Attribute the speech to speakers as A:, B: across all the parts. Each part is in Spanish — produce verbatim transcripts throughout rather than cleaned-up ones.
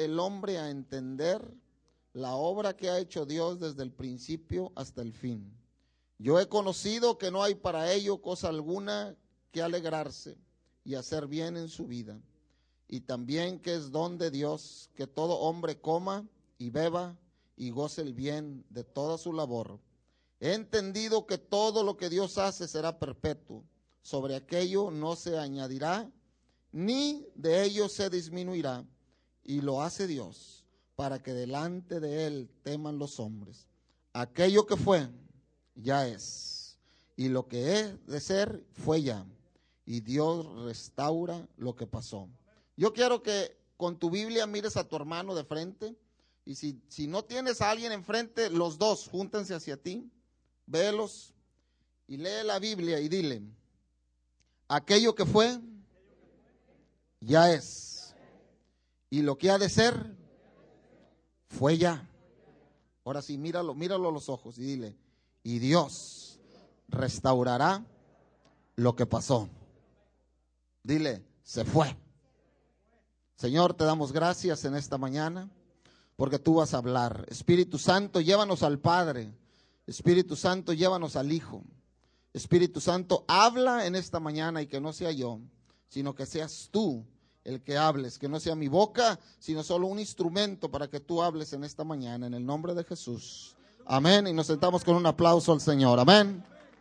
A: el hombre a entender la obra que ha hecho Dios desde el principio hasta el fin. Yo he conocido que no hay para ello cosa alguna que alegrarse y hacer bien en su vida, y también que es don de Dios que todo hombre coma y beba y goce el bien de toda su labor. He entendido que todo lo que Dios hace será perpetuo, sobre aquello no se añadirá, ni de ello se disminuirá, y lo hace Dios, para que delante de Él teman los hombres. Aquello que fue, ya es, y lo que es de ser, fue ya, y Dios restaura lo que pasó. Yo quiero que con tu Biblia mires a tu hermano de frente, y si, si no tienes a alguien enfrente, los dos, júntense hacia ti, vélos, y lee la Biblia y dile, aquello que fue, ya es, y lo que ha de ser, fue ya. Ahora sí, míralo, míralo a los ojos y dile, y Dios restaurará lo que pasó. Dile, se fue. Señor, te damos gracias en esta mañana, porque tú vas a hablar. Espíritu Santo, llévanos al Padre. Espíritu Santo, llévanos al Hijo. Espíritu Santo, habla en esta mañana y que no sea yo, sino que seas tú el que hables, que no sea mi boca, sino solo un instrumento para que tú hables en esta mañana, en el nombre de Jesús. Amén. Y nos sentamos con un aplauso al Señor. Amén.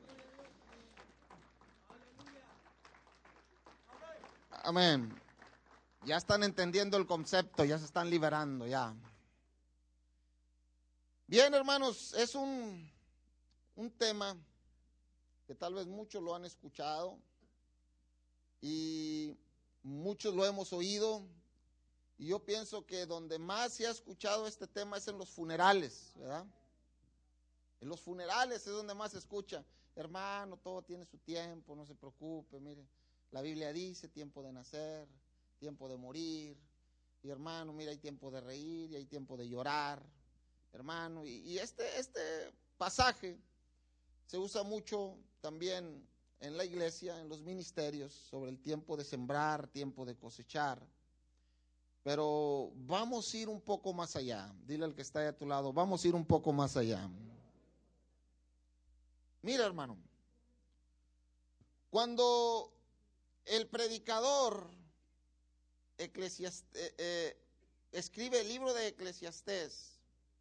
A: Amén. Ya están entendiendo el concepto, ya se están liberando, ya. Bien, hermanos, es un, un tema que tal vez muchos lo han escuchado y muchos lo hemos oído, y yo pienso que donde más se ha escuchado este tema es en los funerales, ¿verdad? En los funerales es donde más se escucha, hermano, todo tiene su tiempo, no se preocupe, mire, la Biblia dice tiempo de nacer, tiempo de morir, y hermano, mira, hay tiempo de reír y hay tiempo de llorar, hermano, y, y este, este pasaje se usa mucho también en la iglesia, en los ministerios, sobre el tiempo de sembrar, tiempo de cosechar. Pero vamos a ir un poco más allá. Dile al que está ahí a tu lado, vamos a ir un poco más allá. Mira, hermano, cuando el predicador Eclesiastés, eh, eh, escribe el libro de Eclesiastés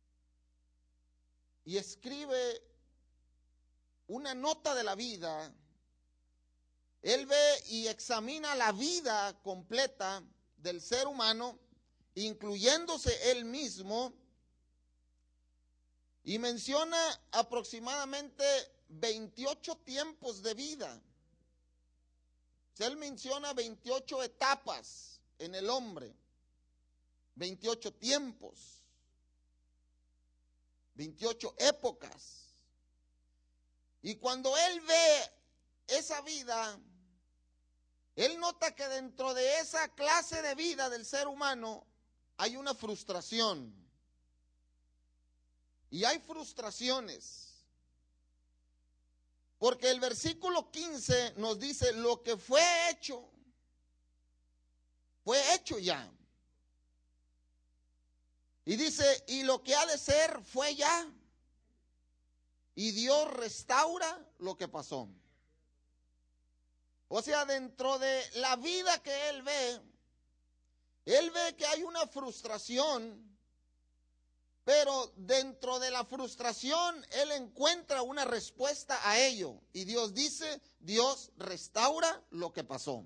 A: y escribe una nota de la vida, él ve y examina la vida completa del ser humano, incluyéndose él mismo, y menciona aproximadamente veintiocho tiempos de vida. Él menciona veintiocho etapas en el hombre, veintiocho tiempos, veintiocho épocas. Y cuando él ve esa vida, él nota que dentro de esa clase de vida del ser humano hay una frustración. Y hay frustraciones. Porque el versículo quince nos dice, lo que fue hecho, fue hecho ya. Y dice, y lo que ha de ser, fue ya. Y Dios restaura lo que pasó. O sea, dentro de la vida que él ve, él ve que hay una frustración, pero dentro de la frustración él encuentra una respuesta a ello. Y Dios dice, Dios restaura lo que pasó.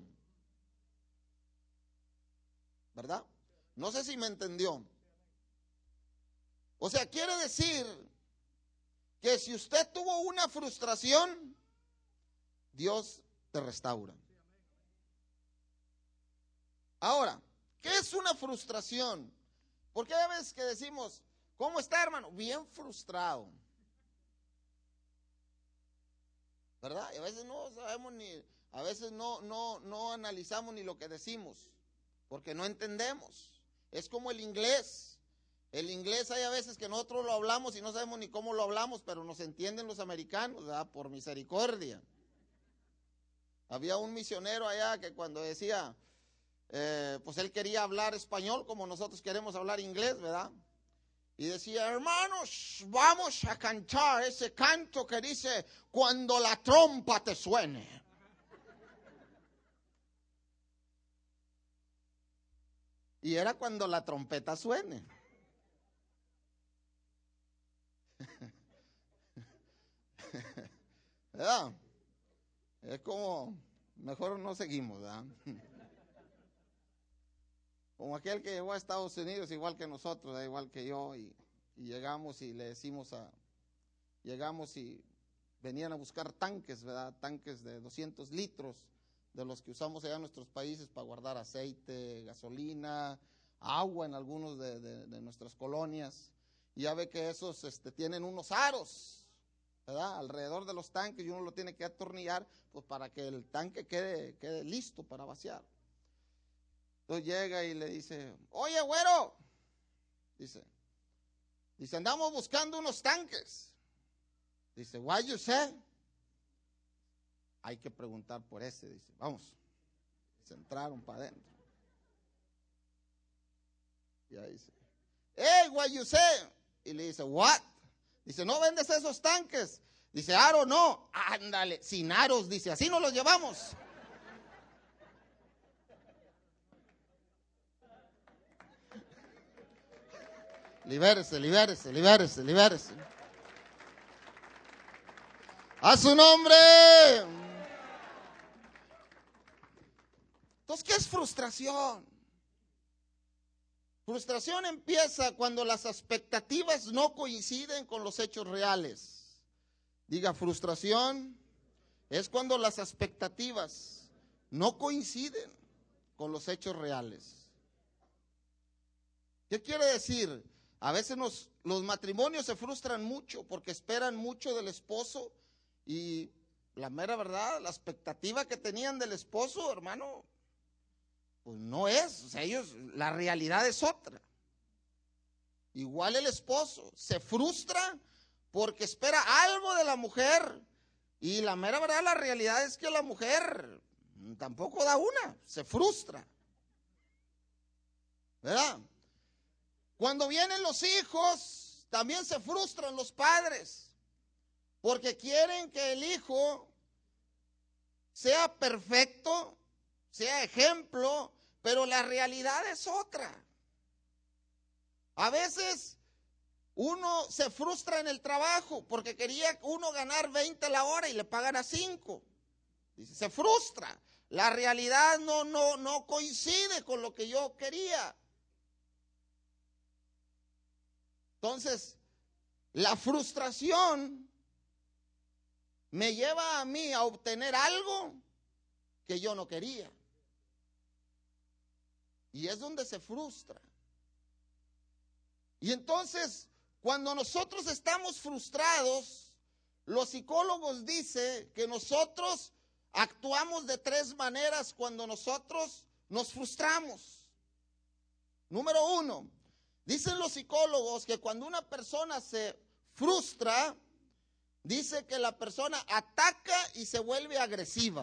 A: ¿Verdad? No sé si me entendió. O sea, quiere decir que si usted tuvo una frustración, Dios te restaura. Ahora, ¿qué es una frustración? Porque hay veces que decimos, ¿cómo está, hermano? Bien frustrado. ¿Verdad? Y a veces no sabemos ni, a veces no, no, no analizamos ni lo que decimos, porque no entendemos. Es como el inglés. El inglés hay a veces que nosotros lo hablamos y no sabemos ni cómo lo hablamos, pero nos entienden los americanos, ¿verdad? Por misericordia. Había un misionero allá que cuando decía, eh, pues él quería hablar español como nosotros queremos hablar inglés, ¿verdad? Y decía, hermanos, vamos a cantar ese canto que dice, cuando la trompa te suene. Y era cuando la trompeta suene. ¿Verdad? Es como, mejor no seguimos, ¿verdad? Como aquel que llegó a Estados Unidos, igual que nosotros, ¿verdad? Igual que yo, y, y llegamos y le decimos a, llegamos y venían a buscar tanques, ¿verdad? Tanques de doscientos litros, de los que usamos allá en nuestros países para guardar aceite, gasolina, agua en algunos de, de, de nuestras colonias. Y ya ve que esos este, tienen unos aros, ¿verdad? Alrededor de los tanques, y uno lo tiene que atornillar pues para que el tanque quede, quede listo para vaciar. Entonces llega y le dice, oye, güero, dice, dice, andamos buscando unos tanques. Dice, why you say? Hay que preguntar por ese, dice, vamos. Se entraron para adentro. Y ahí dice, hey, why you say? Y le dice, what? Dice, ¿no vendes esos tanques? Dice, aro no. Ándale, sin aros, dice, así nos los llevamos. Libérese, libérese, libérese, libérese. A su nombre. Entonces, ¿qué es frustración? Frustración empieza cuando las expectativas no coinciden con los hechos reales. Diga, frustración es cuando las expectativas no coinciden con los hechos reales. ¿Qué quiere decir? A veces nos, los matrimonios se frustran mucho porque esperan mucho del esposo y la mera verdad, la expectativa que tenían del esposo, hermano, pues no es, o sea, ellos, la realidad es otra. Igual el esposo se frustra porque espera algo de la mujer y la mera verdad, la realidad es que la mujer tampoco da una, se frustra, ¿verdad? Cuando vienen los hijos, también se frustran los padres, porque quieren que el hijo sea perfecto, sea ejemplo, pero la realidad es otra. A veces uno se frustra en el trabajo porque quería uno ganar veinte la hora y le pagan a cinco. Dice, se frustra. La realidad no, no, no coincide con lo que yo quería. Entonces, la frustración me lleva a mí a obtener algo que yo no quería. Y es donde se frustra. Y entonces, cuando nosotros estamos frustrados, los psicólogos dicen que nosotros actuamos de tres maneras cuando nosotros nos frustramos. Número uno, dicen los psicólogos que cuando una persona se frustra, dice que la persona ataca y se vuelve agresiva.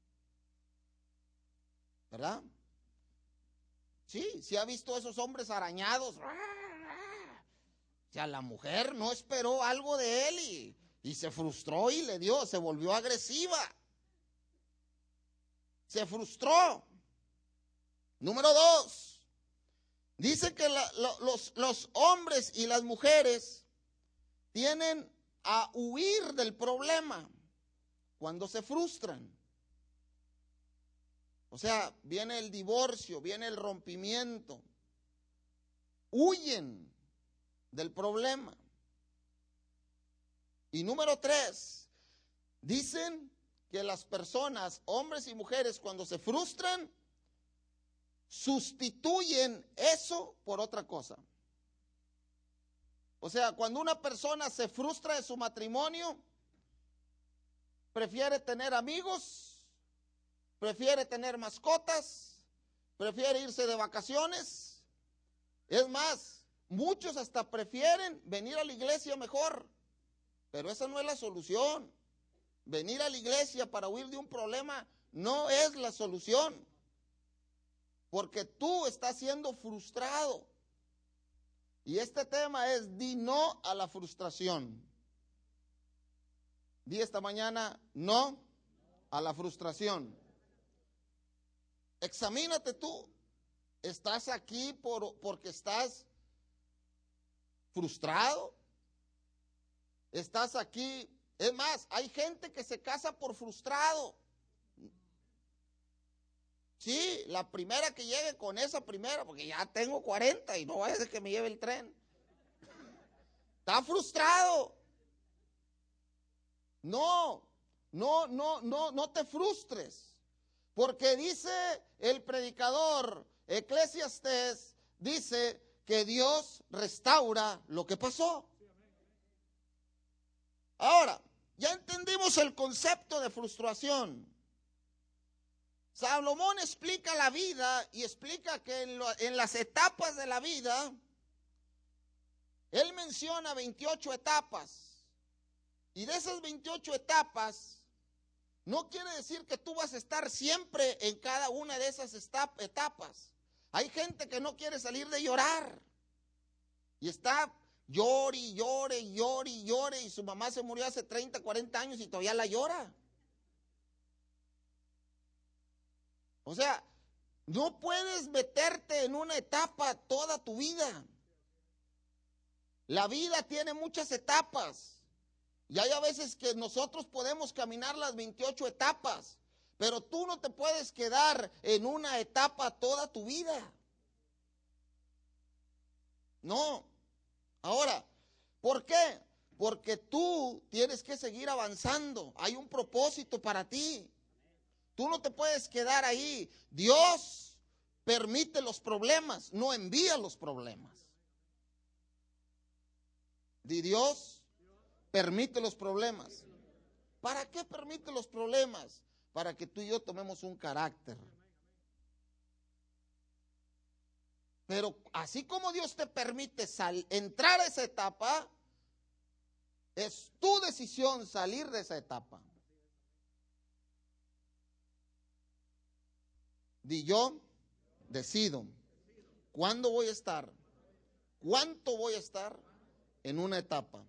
A: ¿Verdad? Sí, sí ha visto esos hombres arañados. O sea, la mujer no esperó algo de él y, y se frustró y le dio, se volvió agresiva. Se frustró. Número dos, dice que la, lo, los, los hombres y las mujeres tienen a huir del problema cuando se frustran. O sea, viene el divorcio, viene el rompimiento. Huyen del problema. Y número tres, dicen que las personas, hombres y mujeres, cuando se frustran, sustituyen eso por otra cosa. O sea, cuando una persona se frustra de su matrimonio, prefiere tener amigos, prefiere tener mascotas, prefiere irse de vacaciones. Es más, muchos hasta prefieren venir a la iglesia mejor, pero esa no es la solución. Venir a la iglesia para huir de un problema no es la solución. porque tú estás siendo frustrado. Y este tema es: di no a la frustración. Di esta mañana no a la frustración. Examínate tú. ¿Estás aquí por, porque estás frustrado? ¿Estás aquí? Es más, hay gente que se casa por frustrado. Sí, la primera que llegue con esa primera, porque ya tengo cuarenta y no va a ser que me lleve el tren. Está frustrado. No, no, no, no, no te frustres. Porque dice el predicador Eclesiastés, dice que Dios restaura lo que pasó. Ahora, ya entendimos el concepto de frustración. Salomón explica la vida y explica que en, lo, en las etapas de la vida, él menciona veintiocho etapas. Y de esas veintiocho etapas, no quiere decir que tú vas a estar siempre en cada una de esas etapas. Hay gente que no quiere salir de llorar. Y está llore, llore, llore, llore. Y su mamá se murió hace treinta, cuarenta años y todavía la llora. O sea, no puedes meterte en una etapa toda tu vida. La vida tiene muchas etapas. Y hay a veces que nosotros podemos caminar las veintiocho etapas, pero tú no te puedes quedar en una etapa toda tu vida. No. Ahora, ¿por qué? Porque tú tienes que seguir avanzando. Hay un propósito para ti. Tú no te puedes quedar ahí. Dios permite los problemas, no envía los problemas. Di Dios permite los problemas. ¿Para qué permite los problemas? Para que tú y yo tomemos un carácter. Pero así como Dios te permite sal, entrar a esa etapa, es tu decisión salir de esa etapa. Di yo decido cuándo voy a estar, cuánto voy a estar en una etapa.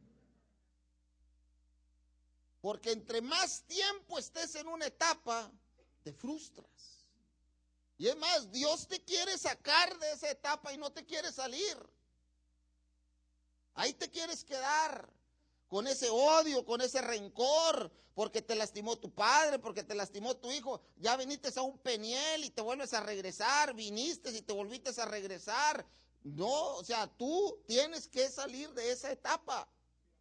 A: Porque entre más tiempo estés en una etapa, te frustras. Y es más, Dios te quiere sacar de esa etapa y no te quiere salir. Ahí te quieres quedar con ese odio, con ese rencor, porque te lastimó tu padre, porque te lastimó tu hijo. Ya viniste a un Peniel y te vuelves a regresar, viniste y te volviste a regresar. No, o sea, tú tienes que salir de esa etapa.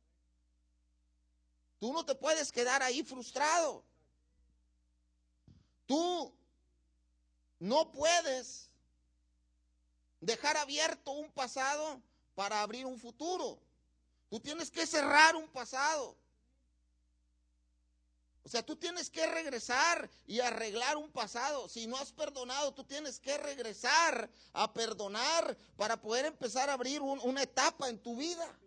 A: Tú no te puedes quedar ahí frustrado. Tú no puedes dejar abierto un pasado para abrir un futuro. Tú tienes que cerrar un pasado. O sea, tú tienes que regresar y arreglar un pasado. Si no has perdonado, tú tienes que regresar a perdonar para poder empezar a abrir un, una etapa en tu vida.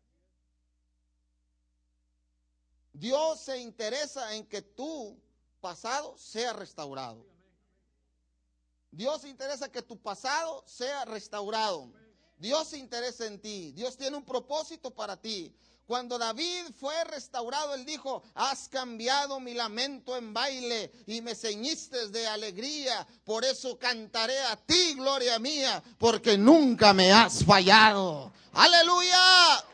A: Dios se interesa en que tu pasado sea restaurado. Dios se interesa que tu pasado sea restaurado. Dios se interesa en ti. Dios tiene un propósito para ti. Cuando David fue restaurado, él dijo: has cambiado mi lamento en baile y me ceñiste de alegría. Por eso cantaré a ti, gloria mía, porque nunca me has fallado. ¡Aleluya!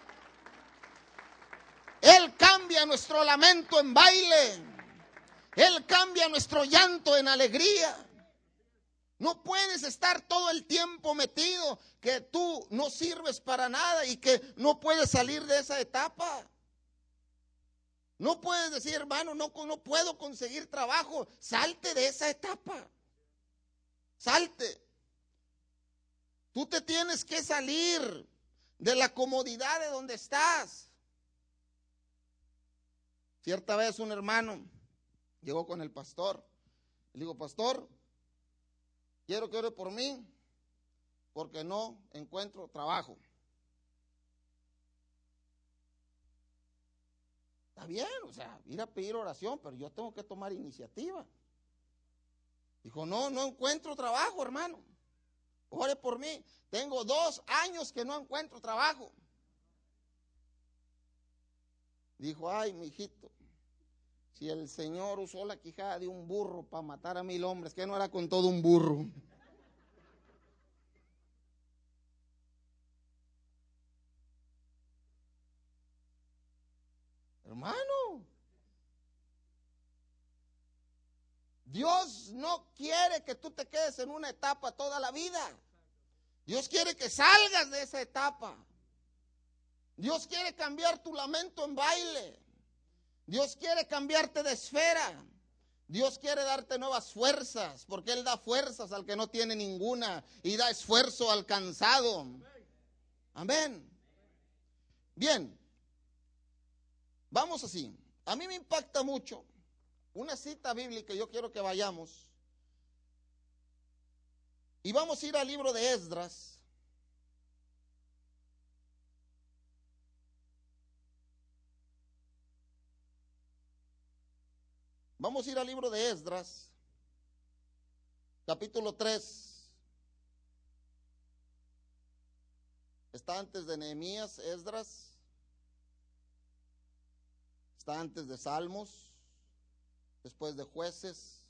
A: Él cambia nuestro lamento en baile. Él cambia nuestro llanto en alegría. No puedes estar todo el tiempo metido que tú no sirves para nada y que no puedes salir de esa etapa. No puedes decir: hermano, no, no puedo conseguir trabajo. Salte de esa etapa. Salte. Tú te tienes que salir de la comodidad de donde estás. Cierta vez un hermano llegó con el pastor. Le digo: pastor, quiero que ore por mí porque no encuentro trabajo. Está bien, o sea, ir a pedir oración, pero yo tengo que tomar iniciativa. Dijo: no, no encuentro trabajo, hermano. ore por mí. Tengo dos años que no encuentro trabajo. Dijo, ay, mi hijito, si el Señor usó la quijada de un burro para matar a mil hombres, ¿qué no era con todo un burro? Hermano, Dios no quiere que tú te quedes en una etapa toda la vida. Dios quiere que salgas de esa etapa. Dios quiere cambiar tu lamento en baile. Dios quiere cambiarte de esfera. Dios quiere darte nuevas fuerzas, porque Él da fuerzas al que no tiene ninguna y da esfuerzo al cansado. Amén. Bien, vamos así. A mí me impacta mucho una cita bíblica, yo quiero que vayamos. Y vamos a ir al libro de Esdras. Vamos a ir al libro de Esdras, capítulo tres. Está antes de Nehemías, Esdras. Está antes de Salmos, después de Jueces,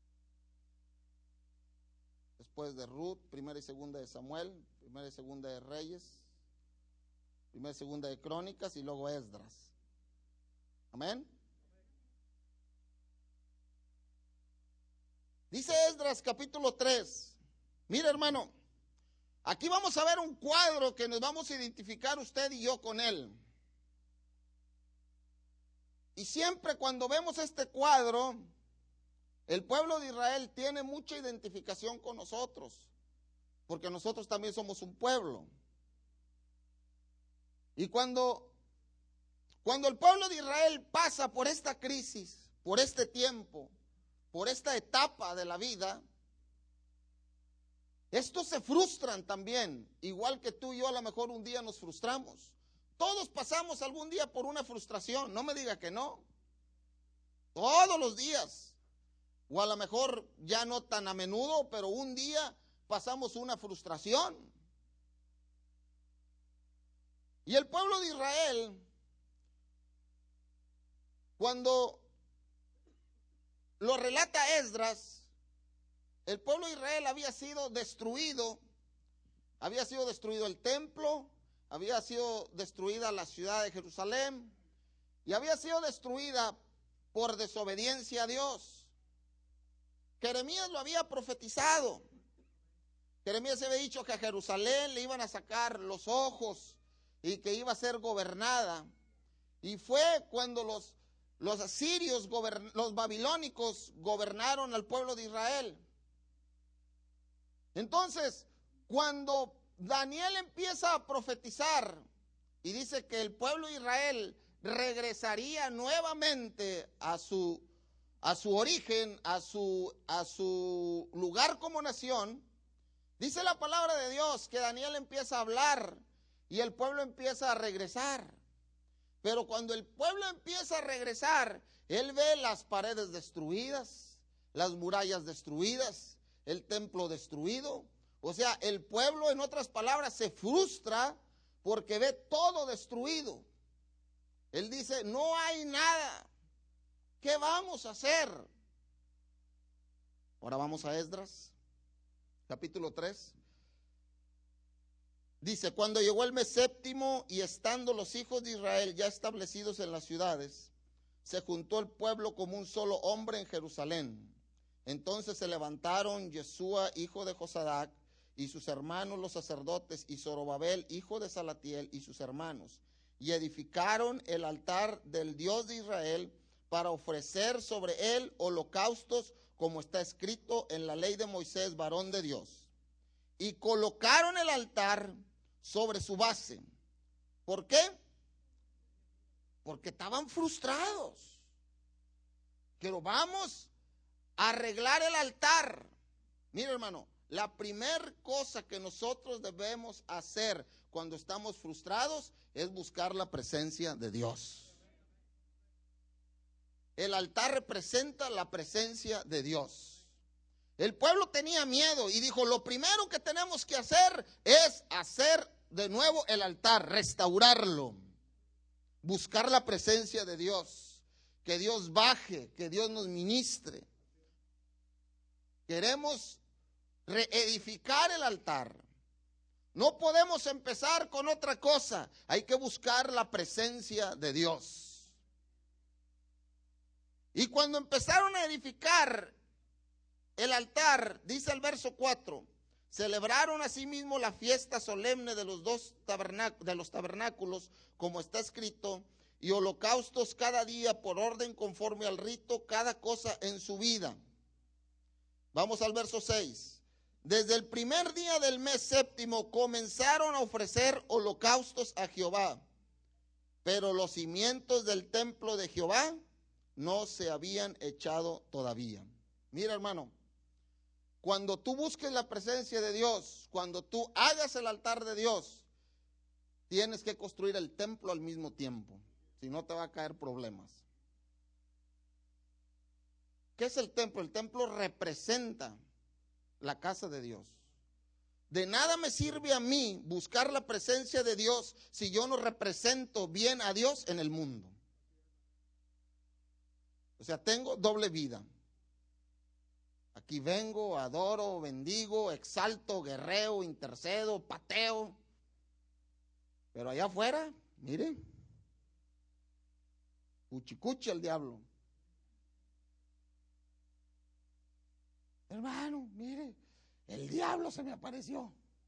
A: después de Ruth, primera y segunda de Samuel, primera y segunda de Reyes, primera y segunda de Crónicas y luego Esdras. Amén. Dice Esdras capítulo tres. Mira, hermano, aquí vamos a ver un cuadro que nos vamos a identificar usted y yo con él. Y siempre cuando vemos este cuadro, el pueblo de Israel tiene mucha identificación con nosotros, porque nosotros también somos un pueblo. Y cuando, cuando el pueblo de Israel pasa por esta crisis, por este tiempo, por esta etapa de la vida, estos se frustran también, igual que tú y yo a lo mejor un día nos frustramos. Todos pasamos algún día por una frustración, no me diga que no. Todos los días, o a lo mejor ya no tan a menudo, pero un día pasamos una frustración. Y el pueblo de Israel, cuando lo relata Esdras, el pueblo de Israel había sido destruido, había sido destruido el templo, había sido destruida la ciudad de Jerusalén y había sido destruida por desobediencia a Dios. Jeremías lo había profetizado. Jeremías había dicho que a Jerusalén le iban a sacar los ojos y que iba a ser gobernada. Y fue cuando los Los asirios, los babilónicos gobernaron al pueblo de Israel. Entonces, cuando Daniel empieza a profetizar y dice que el pueblo de Israel regresaría nuevamente a su, a su origen, a su, a su lugar como nación, dice la palabra de Dios que Daniel empieza a hablar y el pueblo empieza a regresar. Pero cuando el pueblo empieza a regresar, él ve las paredes destruidas, las murallas destruidas, el templo destruido. O sea, el pueblo, en otras palabras, se frustra porque ve todo destruido. Él dice, no hay nada. ¿Qué vamos a hacer? Ahora vamos a Esdras, capítulo tres. Dice, cuando llegó el mes séptimo y estando los hijos de Israel ya establecidos en las ciudades, se juntó el pueblo como un solo hombre en Jerusalén. Entonces se levantaron Yeshua, hijo de Josadac, y sus hermanos los sacerdotes, y Zorobabel, hijo de Salatiel, y sus hermanos, y edificaron el altar del Dios de Israel para ofrecer sobre él holocaustos, como está escrito en la ley de Moisés, varón de Dios. Y colocaron el altar sobre su base. ¿Por qué? Porque estaban frustrados. Pero vamos a arreglar el altar. Mira, hermano, la primer cosa que nosotros debemos hacer cuando estamos frustrados es buscar la presencia de Dios. El altar representa la presencia de Dios. El pueblo tenía miedo y dijo, lo primero que tenemos que hacer es hacer de nuevo el altar, restaurarlo, buscar la presencia de Dios, que Dios baje, que Dios nos ministre. Queremos reedificar el altar. No podemos empezar con otra cosa, hay que buscar la presencia de Dios. Y cuando empezaron a edificar el altar, dice el verso cuatro, celebraron asimismo la fiesta solemne de los dos tabernáculos, de los tabernáculos, como está escrito, y holocaustos cada día por orden conforme al rito, cada cosa en su vida. Vamos al verso seis. Desde el primer día del mes séptimo comenzaron a ofrecer holocaustos a Jehová, pero los cimientos del templo de Jehová no se habían echado todavía. Mira, hermano, cuando tú busques la presencia de Dios, cuando tú hagas el altar de Dios, tienes que construir el templo al mismo tiempo, si no te va a caer problemas. ¿Qué es el templo? El templo representa la casa de Dios. De nada me sirve a mí buscar la presencia de Dios si yo no represento bien a Dios en el mundo. O sea, tengo doble vida. Aquí vengo, adoro, bendigo, exalto, guerreo, intercedo, pateo. Pero allá afuera, mire, cuchicuchi al diablo. Hermano, mire, el diablo se me apareció.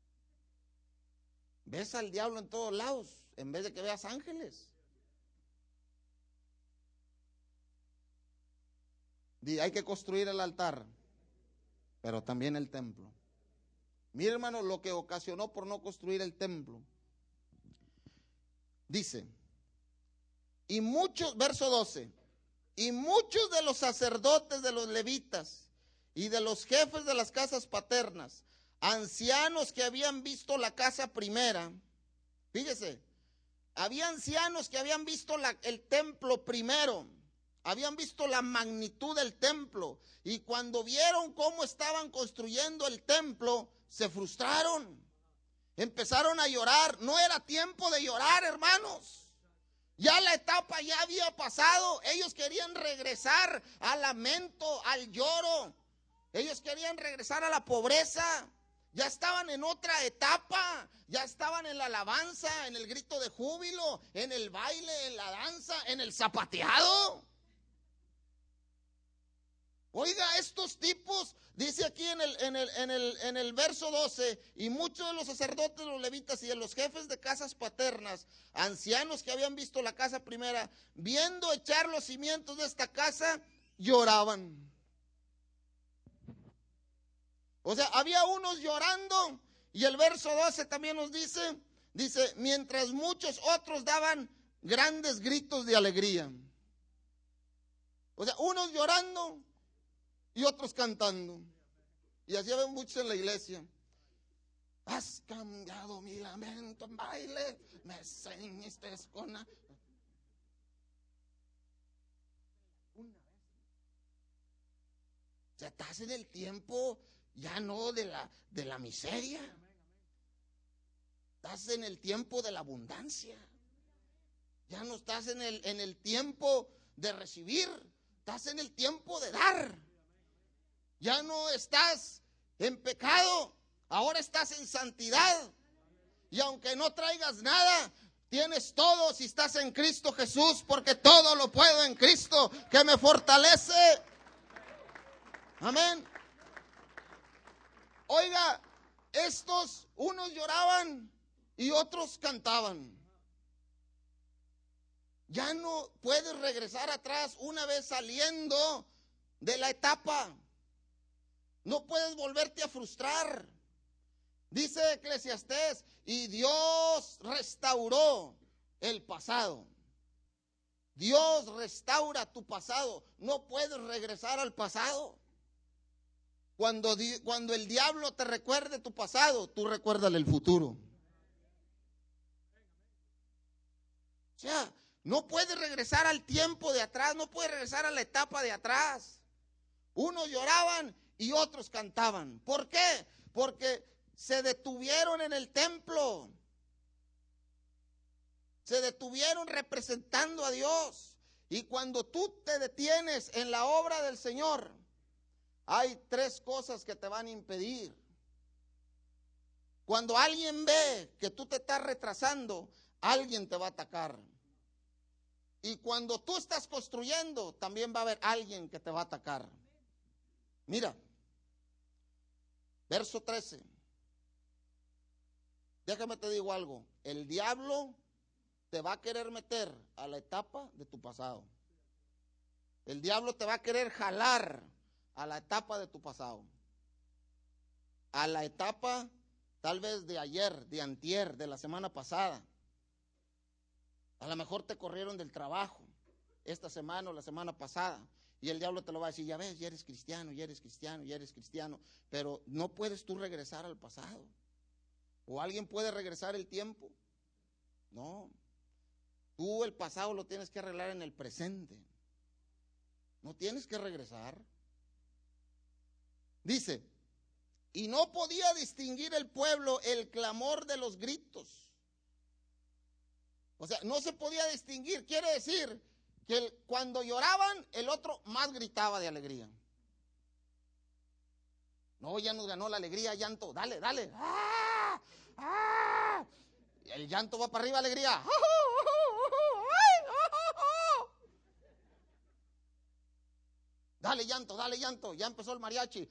A: Ves al diablo en todos lados, en vez de que veas ángeles. Di, hay que construir el altar, pero también el templo. Mire, hermano, lo que ocasionó por no construir el templo. Dice, y muchos, verso doce, y muchos de los sacerdotes de los levitas y de los jefes de las casas paternas, ancianos que habían visto la casa primera, fíjese, había ancianos que habían visto la, el templo primero, habían visto la magnitud del templo, y cuando vieron cómo estaban construyendo el templo, se frustraron, empezaron a llorar. No era tiempo de llorar, hermanos. Ya la etapa ya había pasado. Ellos querían regresar al lamento, al lloro. Ellos querían regresar a la pobreza. Ya estaban en otra etapa. Ya estaban en la alabanza, en el grito de júbilo, en el baile, en la danza, en el zapateado. Oiga, estos tipos, dice aquí en el, en el, en el, en el verso doce, y muchos de los sacerdotes, los levitas y de los jefes de casas paternas, ancianos que habían visto la casa primera, viendo echar los cimientos de esta casa, lloraban. O sea, había unos llorando, y el verso doce también nos dice, dice, mientras muchos otros daban grandes gritos de alegría. O sea, unos llorando y otros cantando. Y así ven muchos en la iglesia. Has cambiado mi lamento en baile, me ceñiste con la... O sea, estás en el tiempo ya no de la, de la miseria. Estás en el tiempo de la abundancia. Ya no estás en el, en el tiempo de recibir, estás en el tiempo de dar. Ya no estás en pecado, ahora estás en santidad. Y aunque no traigas nada, tienes todo si estás en Cristo Jesús, porque todo lo puedo en Cristo que me fortalece. Amén. Oiga, estos, unos lloraban y otros cantaban. Ya no puedes regresar atrás una vez saliendo de la etapa. No puedes volverte a frustrar. Dice Eclesiastés, y Dios restauró el pasado. Dios restaura tu pasado. No puedes regresar al pasado. Cuando, cuando el diablo te recuerde tu pasado, tú recuérdale el futuro. O sea, no puedes regresar al tiempo de atrás, no puedes regresar a la etapa de atrás. Unos lloraban y otros cantaban. ¿Por qué? Porque se detuvieron en el templo. Se detuvieron representando a Dios. Y cuando tú te detienes en la obra del Señor, hay tres cosas que te van a impedir. Cuando alguien ve que tú te estás retrasando, alguien te va a atacar. Y cuando tú estás construyendo, también va a haber alguien que te va a atacar. Mira, verso trece. Déjame te digo algo. El diablo te va a querer meter a la etapa de tu pasado. El diablo te va a querer jalar a la etapa de tu pasado. A la etapa tal vez de ayer, de antier, de la semana pasada. A lo mejor te corrieron del trabajo esta semana o la semana pasada. Y el diablo te lo va a decir, ya ves, ya eres cristiano, ya eres cristiano, ya eres cristiano. Pero no puedes tú regresar al pasado. ¿O alguien puede regresar el tiempo? No. Tú el pasado lo tienes que arreglar en el presente. No tienes que regresar. Dice, y no podía distinguir el pueblo el clamor de los gritos. O sea, no se podía distinguir. Quiere decir que el, cuando lloraban, el otro más gritaba de alegría. No, ya nos ganó la alegría, llanto. Dale, dale. ¡Ah! ¡Ah! El llanto va para arriba, alegría. Dale llanto, dale llanto. Ya empezó el mariachi.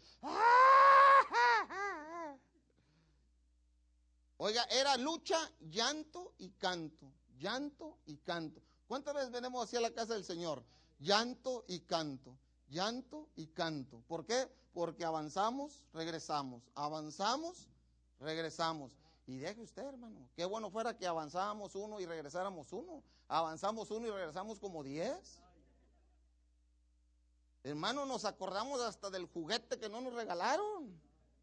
A: Oiga, era lucha, llanto y canto. Llanto y canto. ¿Cuántas veces venimos hacia la casa del Señor? Llanto y canto. Llanto y canto. ¿Por qué? Porque avanzamos, regresamos. Avanzamos, regresamos. Y deje usted, hermano. Qué bueno fuera que avanzáramos uno y regresáramos uno. Avanzamos uno y regresamos como diez. Hermano, nos acordamos hasta del juguete que no nos regalaron.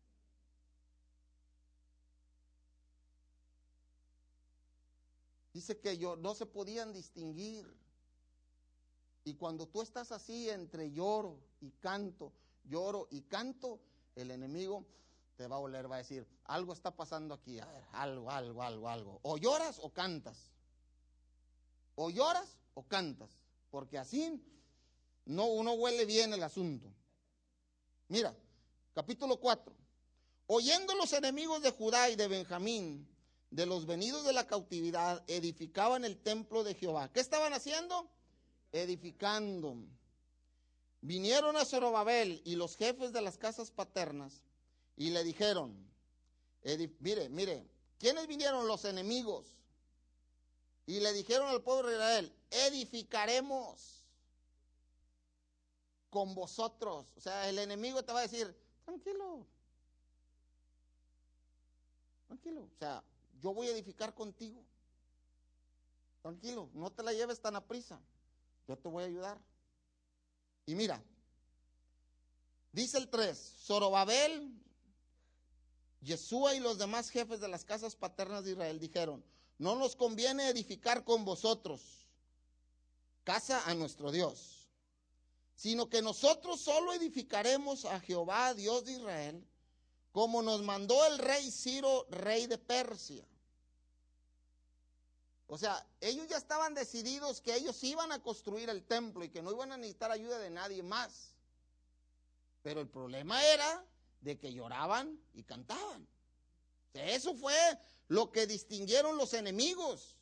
A: Dice que yo, no se podían distinguir. Y cuando tú estás así entre lloro y canto, lloro y canto, el enemigo te va a oler, va a decir, algo está pasando aquí, a ver, algo, algo, algo, algo. O lloras o cantas. O lloras o cantas. Porque así no, uno huele bien el asunto. Mira, capítulo cuatro. Oyendo los enemigos de Judá y de Benjamín, de los venidos de la cautividad, edificaban el templo de Jehová. ¿Qué estaban haciendo? Edificando. Vinieron a Zorobabel y los jefes de las casas paternas y le dijeron, mire, mire, ¿quiénes vinieron? Los enemigos. Y le dijeron al pueblo de Israel, edificaremos con vosotros. O sea, el enemigo te va a decir, tranquilo, tranquilo, o sea, yo voy a edificar contigo. Tranquilo, no te la lleves tan a prisa. Yo te voy a ayudar. Y mira, dice el tres, Zorobabel, Yeshua y los demás jefes de las casas paternas de Israel dijeron, no nos conviene edificar con vosotros casa a nuestro Dios, sino que nosotros solo edificaremos a Jehová, Dios de Israel, como nos mandó el rey Ciro, rey de Persia. O sea, ellos ya estaban decididos que ellos iban a construir el templo y que no iban a necesitar ayuda de nadie más. Pero el problema era de que lloraban y cantaban. O sea, eso fue lo que distinguieron los enemigos.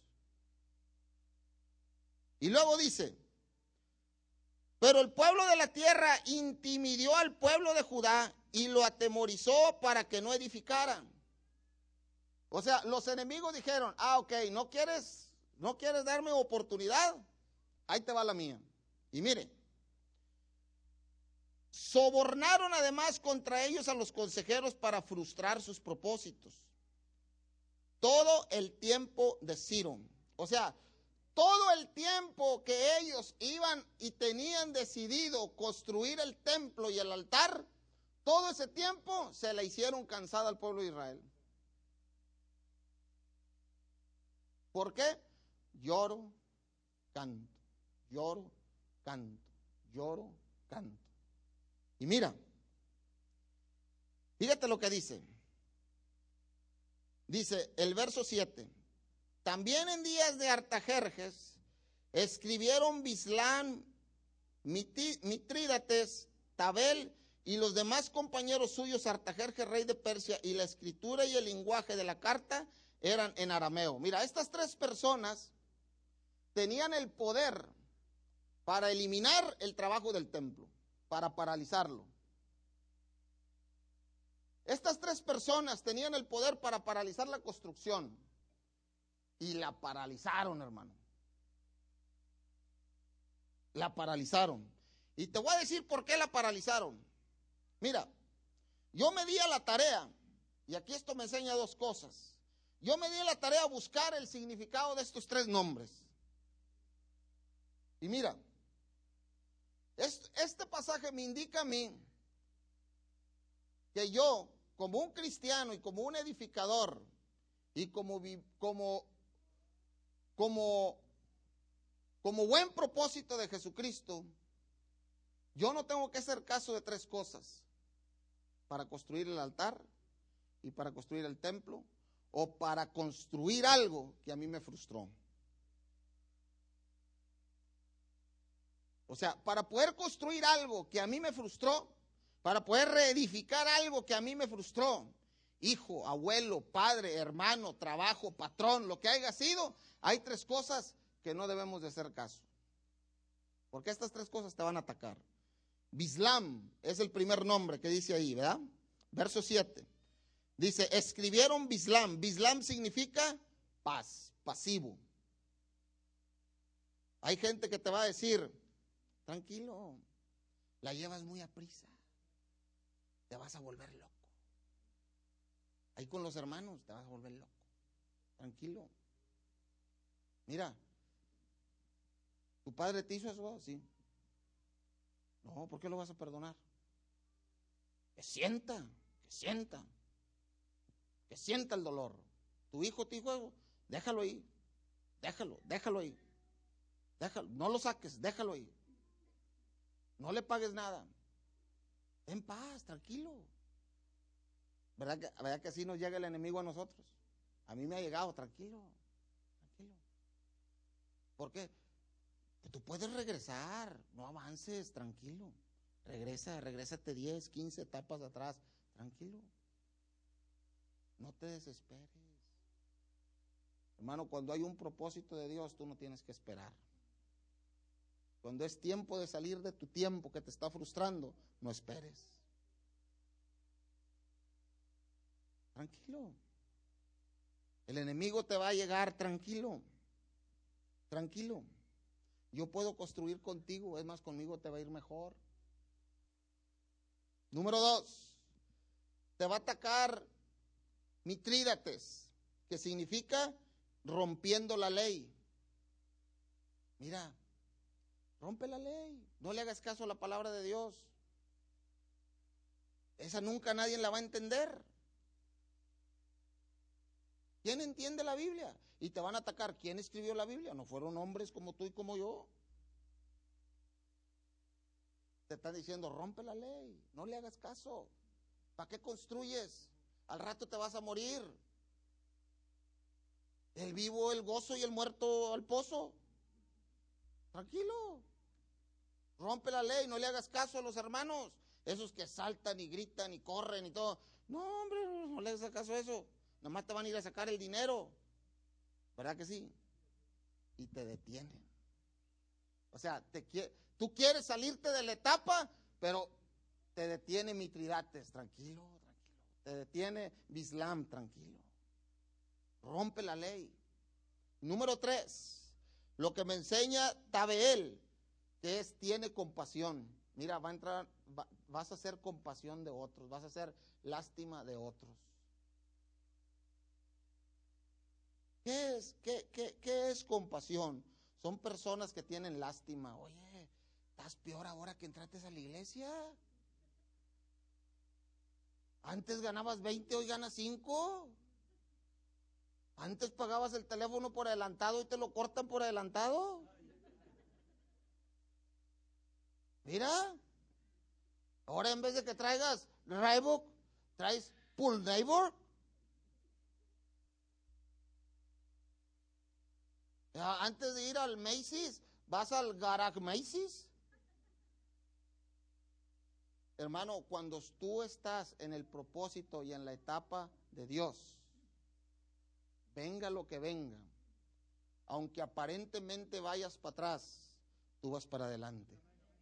A: Y luego dice, pero el pueblo de la tierra intimidó al pueblo de Judá y lo atemorizó para que no edificaran. O sea, los enemigos dijeron, ah, ok, ¿no quieres, no quieres darme oportunidad? Ahí te va la mía. Y mire, sobornaron además contra ellos a los consejeros para frustrar sus propósitos. Todo el tiempo de Ciro. O sea, todo el tiempo que ellos iban y tenían decidido construir el templo y el altar, todo ese tiempo se le hicieron cansada al pueblo de Israel. ¿Por qué? Lloro, canto, lloro, canto, lloro, canto. Y mira, Fíjate lo que dice. Dice el verso siete. También en días de Artajerjes escribieron Bislán, Mitrídates, Tabel y los demás compañeros suyos, Artajerjes, rey de Persia, y la escritura y el lenguaje de la carta eran en arameo. Mira, estas tres personas tenían el poder para eliminar el trabajo del templo, para paralizarlo. Estas tres personas tenían el poder para paralizar la construcción y la paralizaron, hermano. La paralizaron. Y te voy a decir por qué la paralizaron. Mira, yo me di a la tarea, y aquí esto me enseña dos cosas. Yo me di a la tarea a buscar el significado de estos tres nombres. Y mira, este pasaje me indica a mí que yo, como un cristiano y como un edificador, y como, como, como, como buen propósito de Jesucristo, yo no tengo que hacer caso de tres cosas: para construir el altar, y para construir el templo, o para construir algo que a mí me frustró. O sea, para poder construir algo que a mí me frustró, para poder reedificar algo que a mí me frustró, hijo, abuelo, padre, hermano, trabajo, patrón, lo que haya sido, hay tres cosas que no debemos de hacer caso. Porque estas tres cosas te van a atacar. Bislán es el primer nombre que dice ahí, ¿verdad? Verso siete. Dice, escribieron Bislán. Bislán significa paz, pasivo. Hay gente que te va a decir, tranquilo, la llevas muy aprisa, te vas a volver loco. Ahí con los hermanos te vas a volver loco. Tranquilo. Mira, ¿tu padre te hizo eso? Sí. No, ¿por qué lo vas a perdonar? Que sienta, que sienta, que sienta el dolor. Tu hijo te dijo eso, déjalo ahí, déjalo, déjalo ahí, déjalo, no lo saques, déjalo ahí. No le pagues nada. En paz, tranquilo. ¿Verdad que, ¿Verdad que así nos llega el enemigo a nosotros? A mí me ha llegado, tranquilo, tranquilo. ¿Por qué? Que tú puedes regresar, no avances, tranquilo. Regresa, regrésate diez, quince etapas atrás, tranquilo. No te desesperes. Hermano, cuando hay un propósito de Dios, tú no tienes que esperar. Cuando es tiempo de salir de tu tiempo que te está frustrando, no esperes. Tranquilo. El enemigo te va a llegar, tranquilo. Tranquilo. Yo puedo construir contigo, es más, conmigo te va a ir mejor. Número dos, te va a atacar Mitrídates, que significa rompiendo la ley. Mira, rompe la ley, no le hagas caso a la palabra de Dios. Esa nunca nadie la va a entender. ¿Quién entiende la Biblia? Y te van a atacar. ¿Quién escribió la Biblia? No fueron hombres como tú y como yo. Te están diciendo, rompe la ley, no le hagas caso. ¿Para qué construyes? Al rato te vas a morir. El vivo el gozo y el muerto al pozo. Tranquilo. Rompe la ley, no le hagas caso a los hermanos, esos que saltan y gritan y corren y todo. No, hombre, no le hagas caso a eso. Nada más te van a ir a sacar el dinero. ¿Verdad que sí? Y te detienen. O sea, te, tú quieres salirte de la etapa, pero te detiene Mitrídates. Tranquilo, tranquilo. Te detiene Bislán, tranquilo. Rompe la ley. Número tres, lo que me enseña Tabeel, que es tiene compasión. Mira, va a entrar, va, vas a hacer compasión de otros, vas a hacer lástima de otros. ¿Qué es, qué, qué, qué es compasión? Son personas que tienen lástima. Oye, estás peor ahora que entraste a la iglesia. Antes ganabas veinte, hoy ganas cinco. Antes pagabas el teléfono por adelantado y te lo cortan por adelantado. Mira, ahora en vez de que traigas Reebok, ¿Traes pull neighbor? Antes de ir al Macy's, ¿vas al Garage Macy's? Hermano, cuando tú estás en el propósito y en la etapa de Dios, venga lo que venga, aunque aparentemente vayas para atrás, tú vas para adelante.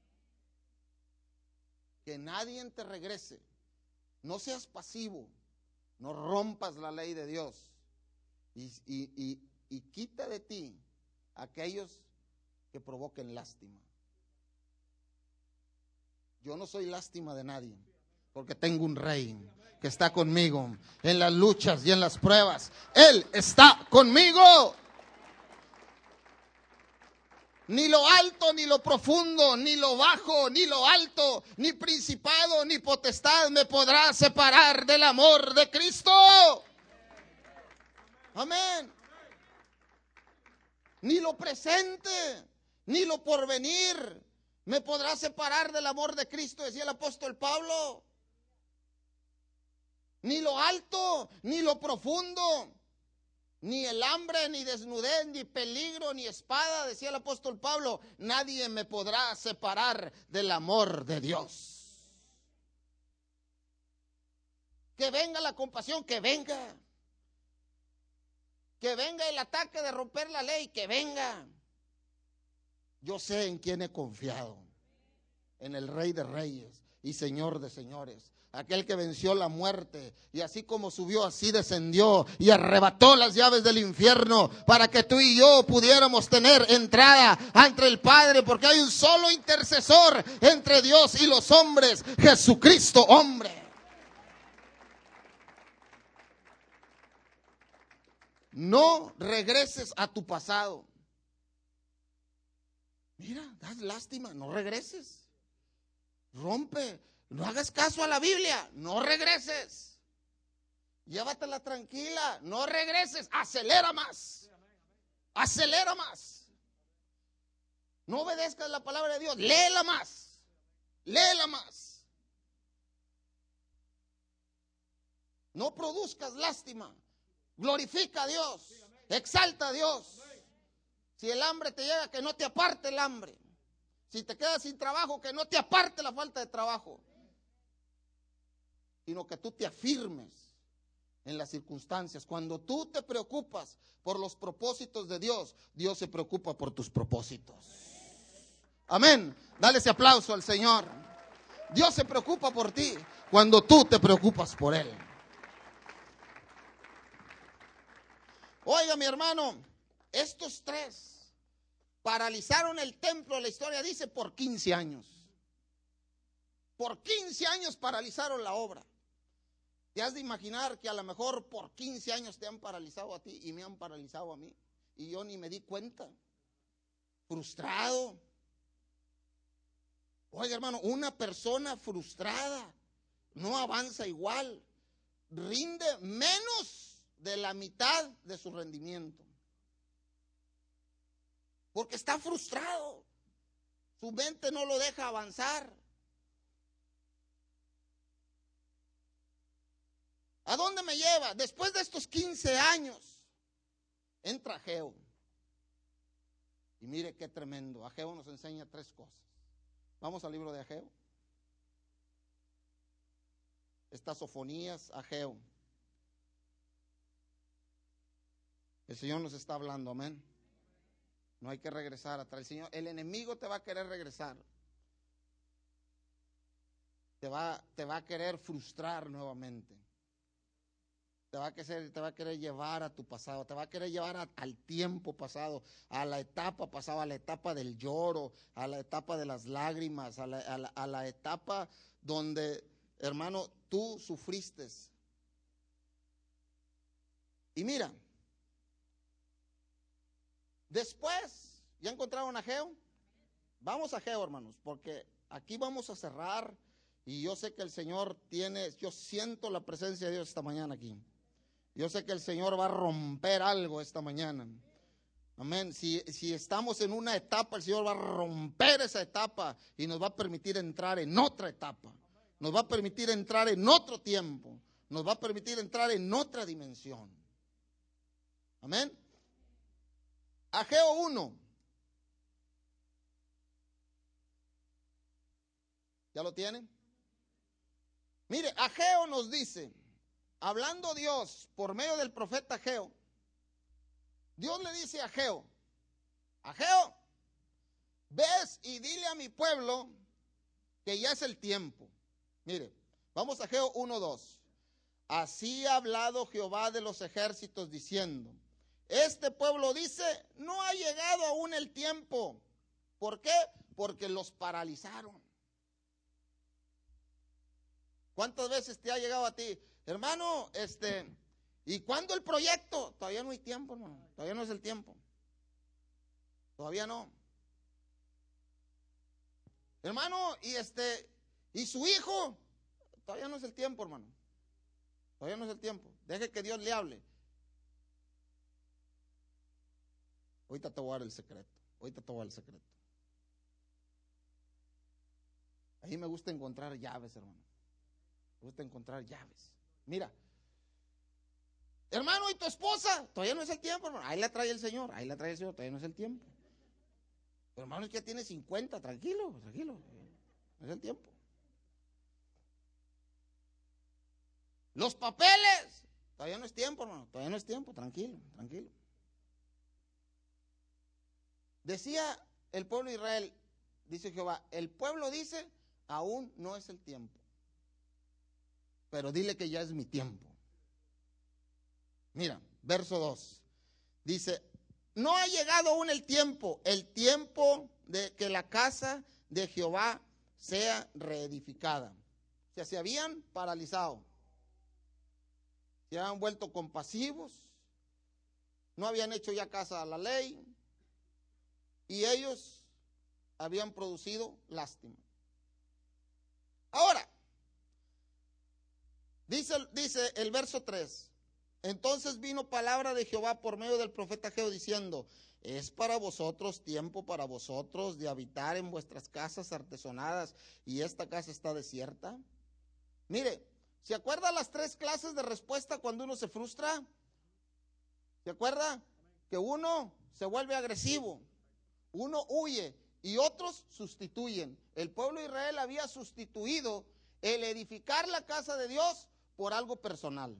A: Que nadie te regrese. No seas pasivo, no rompas la ley de Dios y, y, y, y quita de ti aquellos que provoquen lástima. Yo no soy lástima de nadie, porque tengo un rey que está conmigo en las luchas y en las pruebas. Él está conmigo. Ni lo alto, ni lo profundo, ni lo bajo, ni lo alto, ni principado, ni potestad me podrá separar del amor de Cristo. Amén. Ni lo presente, ni lo porvenir me podrá separar del amor de Cristo, decía el apóstol Pablo. Ni lo alto, ni lo profundo, ni el hambre, ni desnudez, ni peligro, ni espada, decía el apóstol Pablo, nadie me podrá separar del amor de Dios. Que venga la compasión, que venga. Que venga el ataque de romper la ley, que venga. Yo sé en quién he confiado, en el Rey de Reyes y Señor de Señores, aquel que venció la muerte y así como subió, así descendió y arrebató las llaves del infierno para que tú y yo pudiéramos tener entrada ante el Padre, porque hay un solo intercesor entre Dios y los hombres, Jesucristo hombre. No regreses a tu pasado. Mira, das lástima, no regreses. Rompe, no hagas caso a la Biblia, no regreses. Llévatela tranquila, no regreses, acelera más. Acelera más. No obedezcas la palabra de Dios, léela más. Léela más. No produzcas lástima. Glorifica a Dios, exalta a Dios. Si el hambre te llega, que no te aparte el hambre. Si te quedas sin trabajo, que no te aparte la falta de trabajo, sino que tú te afirmes en las circunstancias. Cuando tú te preocupas por los propósitos de Dios, Dios se preocupa por tus propósitos. Amén. Dale ese aplauso al Señor. Dios se preocupa por ti cuando tú te preocupas por Él. Oiga, mi hermano, estos tres paralizaron el templo, la historia dice, por quince años. Por quince años paralizaron la obra. Te has de imaginar que a lo mejor por quince años te han paralizado a ti y me han paralizado a mí. Y yo ni me di cuenta. Frustrado. Oiga, hermano, una persona frustrada no avanza igual. Rinde menos de la mitad de su rendimiento. Porque está frustrado. Su mente no lo deja avanzar. ¿A dónde me lleva? Después de estos quince años, entra Ageo. Y mire qué tremendo. Ageo nos enseña tres cosas. Vamos al libro de Ageo. Está Sofonías, Ageo. El Señor nos está hablando, amén. No hay que regresar atrás. El Señor, el enemigo te va a querer regresar. Te va, te va a querer frustrar nuevamente. Te va a querer, te va a querer llevar a tu pasado. Te va a querer llevar a, al tiempo pasado, a la etapa pasada, a la etapa del lloro, a la etapa de las lágrimas, a la, a la, a la etapa donde, hermano, tú sufriste. Y mira, después, ¿ya encontraron a Ageo? Vamos a Ageo, hermanos, porque aquí vamos a cerrar y yo sé que el Señor tiene, yo siento la presencia de Dios esta mañana aquí. Yo sé que el Señor va a romper algo esta mañana. Amén. Si, si estamos en una etapa, el Señor va a romper esa etapa y nos va a permitir entrar en otra etapa. nos va a permitir entrar en otro tiempo, nos va a permitir entrar en otra dimensión. Amén. Ageo uno. ¿Ya lo tienen? Mire, Ageo nos dice, hablando Dios por medio del profeta Ageo, Dios le dice a Ageo, Ageo, ves y dile a mi pueblo que ya es el tiempo. Mire, vamos a Ageo uno dos. Así ha hablado Jehová de los ejércitos diciendo, este pueblo dice, no ha llegado aún el tiempo. ¿Por qué? Porque los paralizaron. ¿Cuántas veces te ha llegado a ti, hermano, este, y cuándo el proyecto? Todavía no hay tiempo, hermano, todavía no es el tiempo. Todavía no. Hermano, y este, y su hijo, todavía no es el tiempo, hermano. Todavía no es el tiempo. Deje que Dios le hable. Ahorita te voy a dar el secreto. Ahorita te voy a dar el secreto. Ahí me gusta encontrar llaves, hermano. Me gusta encontrar llaves. Mira, hermano, ¿y tu esposa? Todavía no es el tiempo, hermano. Ahí la trae el Señor, ahí la trae el Señor, todavía no es el tiempo. Pero hermano, es que ya tiene cincuenta, tranquilo, tranquilo. No es el tiempo. Los papeles, todavía no es tiempo, hermano, todavía no es tiempo, tranquilo, tranquilo. Decía el pueblo de Israel, dice Jehová, el pueblo dice, aún no es el tiempo. Pero dile que ya es mi tiempo. Mira, verso dos. Dice, no ha llegado aún el tiempo, el tiempo de que la casa de Jehová sea reedificada. O sea, se habían paralizado. Se habían vuelto compasivos. No habían hecho ya casa a la ley. Y ellos habían producido lástima. Ahora, dice, dice el verso tres. Entonces vino palabra de Jehová por medio del profeta Ageo diciendo, es para vosotros tiempo para vosotros de habitar en vuestras casas artesonadas y esta casa está desierta. Mire, ¿se acuerda las tres clases de respuesta cuando uno se frustra? ¿Se acuerda? Que uno se vuelve agresivo, uno huye y otros sustituyen. El pueblo de Israel había sustituido el edificar la casa de Dios por algo personal.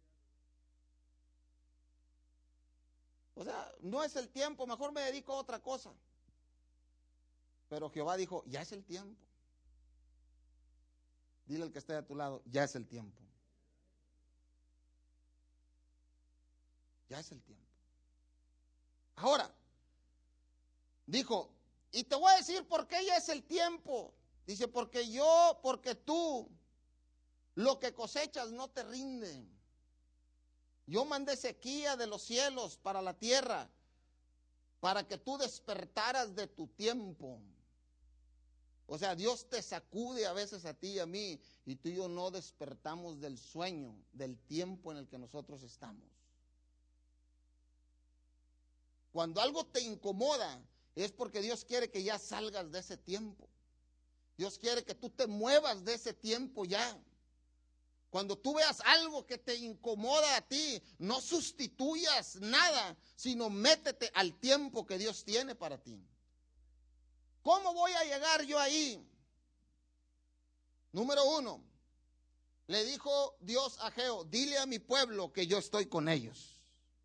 A: O sea, no es el tiempo, mejor me dedico a otra cosa. Pero Jehová dijo, ya es el tiempo. Dile al que esté a tu lado, ya es el tiempo. Ya es el tiempo. Ahora, dijo, y te voy a decir por qué ya es el tiempo. Dice, porque yo, porque tú, lo que cosechas no te rinde. Yo mandé sequía de los cielos para la tierra, para que tú despertaras de tu tiempo. O sea, Dios te sacude a veces a ti y a mí, y tú y yo no despertamos del sueño, del tiempo en el que nosotros estamos. Cuando algo te incomoda, es porque Dios quiere que ya salgas de ese tiempo. Dios quiere que tú te muevas de ese tiempo ya. Cuando tú veas algo que te incomoda a ti, no sustituyas nada, sino métete al tiempo que Dios tiene para ti. ¿Cómo voy a llegar yo ahí? Número uno, le dijo Dios a Ageo, dile a mi pueblo que yo estoy con ellos.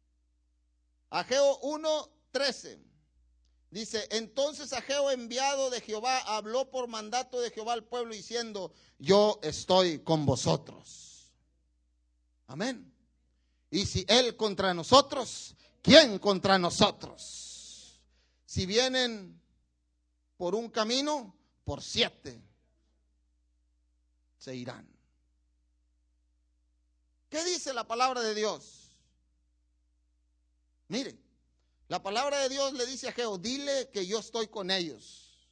A: Ageo uno trece. Dice, entonces Ageo, enviado de Jehová, habló por mandato de Jehová al pueblo diciendo, yo estoy con vosotros. Amén. Y si él contra nosotros, ¿quién contra nosotros? Si vienen por un camino, por siete se irán. ¿Qué dice la palabra de Dios? Mire, la palabra de Dios le dice a Ageo, dile que yo estoy con ellos.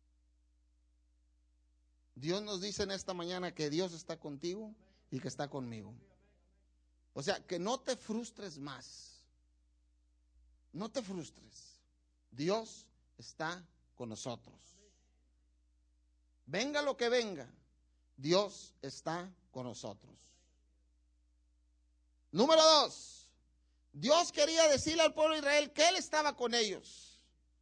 A: Dios nos dice en esta mañana que Dios está contigo y que está conmigo. O sea, que no te frustres más. No te frustres. Dios está con nosotros. Venga lo que venga, Dios está con nosotros. Número dos, Dios quería decirle al pueblo de Israel que Él estaba con ellos.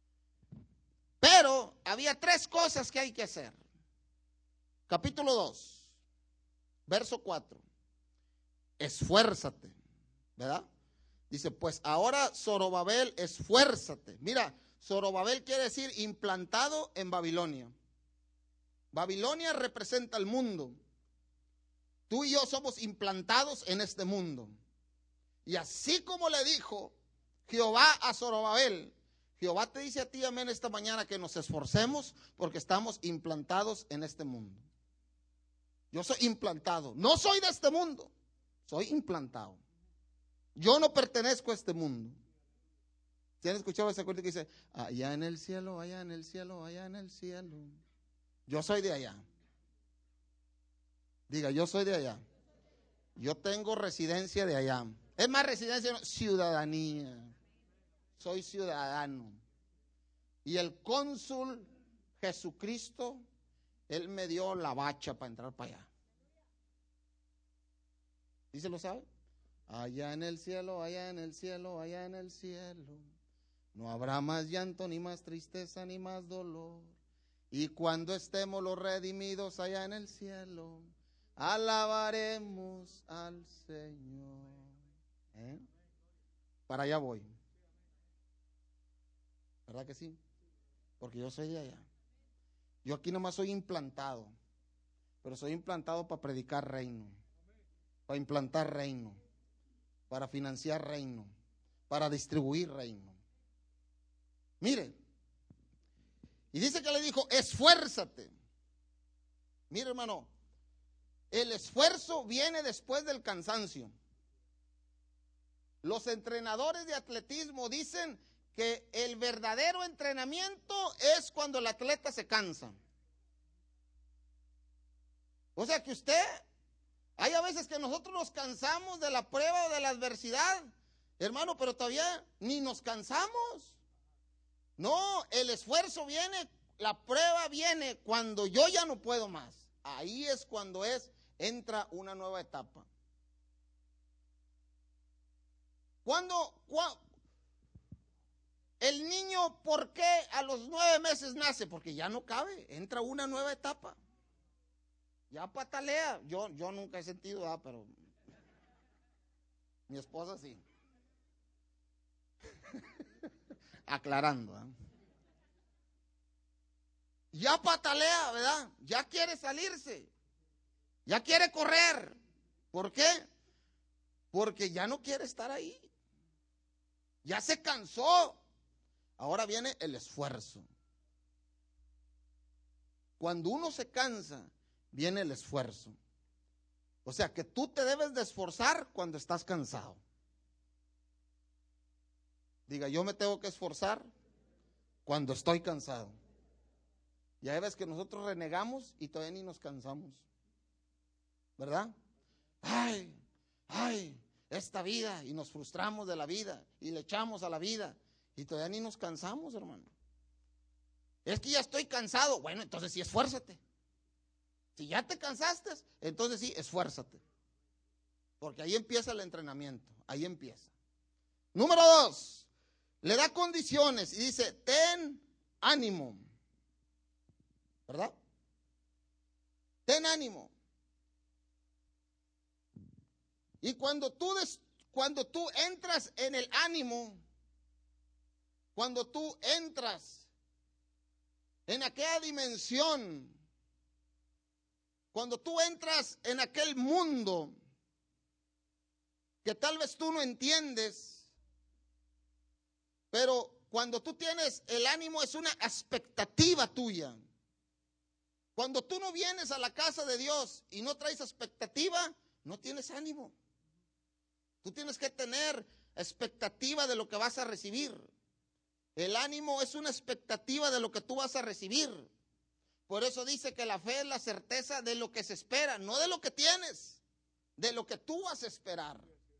A: Pero había tres cosas que hay que hacer. Capítulo dos, verso cuatro. Esfuérzate, ¿verdad? Dice, pues ahora Zorobabel, esfuérzate. Mira, Zorobabel quiere decir implantado en Babilonia. Babilonia representa el mundo. Tú y yo somos implantados en este mundo. Y así como le dijo Jehová a Zorobabel, Jehová te dice a ti, amén, esta mañana que nos esforcemos porque estamos implantados en este mundo. Yo soy implantado, no soy de este mundo, soy implantado. Yo no pertenezco a este mundo. ¿Se han escuchado ese cuento que dice, allá en el cielo, allá en el cielo, allá en el cielo? Yo soy de allá. Diga, yo soy de allá. Yo tengo residencia de allá. Es más, residencia, no, ciudadanía. Soy ciudadano. Y el cónsul Jesucristo, Él me dio la bacha para entrar para allá. ¿Sí se lo sabe? Allá en el cielo, allá en el cielo, allá en el cielo. No habrá más llanto, ni más tristeza, ni más dolor. Y cuando estemos los redimidos allá en el cielo, alabaremos al Señor. ¿Eh? Para allá voy. ¿Verdad que sí? Porque yo soy de allá. Yo aquí nomás soy implantado, pero soy implantado para predicar reino, para implantar reino, para financiar reino, para distribuir reino. Mire, y dice que le dijo, esfuérzate. Mire, hermano, el esfuerzo viene después del cansancio. Los entrenadores de atletismo dicen que el verdadero entrenamiento es cuando el atleta se cansa. O sea que usted, hay a veces que nosotros nos cansamos de la prueba o de la adversidad, hermano, pero todavía ni nos cansamos. No, el esfuerzo viene, la prueba viene cuando yo ya no puedo más. Ahí es cuando es, entra una nueva etapa. Cuando, cuando el niño, ¿por qué a los nueve meses nace? Porque ya no cabe, entra una nueva etapa. Ya patalea. Yo, yo nunca he sentido, ¿verdad? Pero mi esposa sí. Aclarando, ¿verdad? Ya patalea, ¿verdad? Ya quiere salirse. Ya quiere correr. ¿Por qué? Porque ya no quiere estar ahí. Ya se cansó. Ahora viene el esfuerzo. Cuando uno se cansa, viene el esfuerzo. O sea que tú te debes de esforzar cuando estás cansado. Diga, yo me tengo que esforzar cuando estoy cansado. Ya ves que nosotros renegamos y todavía ni nos cansamos, ¿verdad? Ay, ay, esta vida, y nos frustramos de la vida y le echamos a la vida y todavía ni nos cansamos, hermano. Es que ya estoy cansado. Bueno, entonces sí, esfuérzate. Si ya te cansaste, entonces sí, esfuérzate. Porque ahí empieza el entrenamiento, ahí empieza. Número dos, le da condiciones y dice, ten ánimo. ¿Verdad? Ten ánimo. Y cuando tú, des, cuando tú entras en el ánimo, cuando tú entras en aquella dimensión, cuando tú entras en aquel mundo que tal vez tú no entiendes, pero cuando tú tienes el ánimo es una expectativa tuya. Cuando tú no vienes a la casa de Dios y no traes expectativa, no tienes ánimo. Tú tienes que tener expectativa de lo que vas a recibir. El ánimo es una expectativa de lo que tú vas a recibir. Por eso dice que la fe es la certeza de lo que se espera, no de lo que tienes, de lo que tú vas a esperar.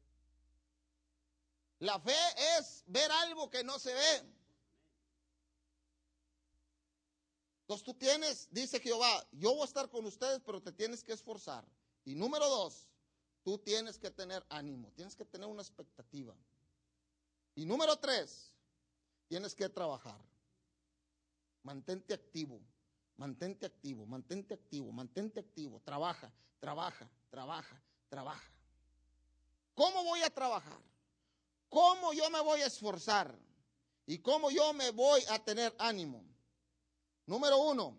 A: La fe es ver algo que no se ve. Entonces tú tienes, dice Jehová, yo voy a estar con ustedes, pero te tienes que esforzar. Y número dos, tú tienes que tener ánimo, tienes que tener una expectativa. Y número tres, tienes que trabajar. Mantente activo, mantente activo, mantente activo, mantente activo. Trabaja, trabaja, trabaja, trabaja. ¿Cómo voy a trabajar? ¿Cómo yo me voy a esforzar? ¿Y cómo yo me voy a tener ánimo? Número uno,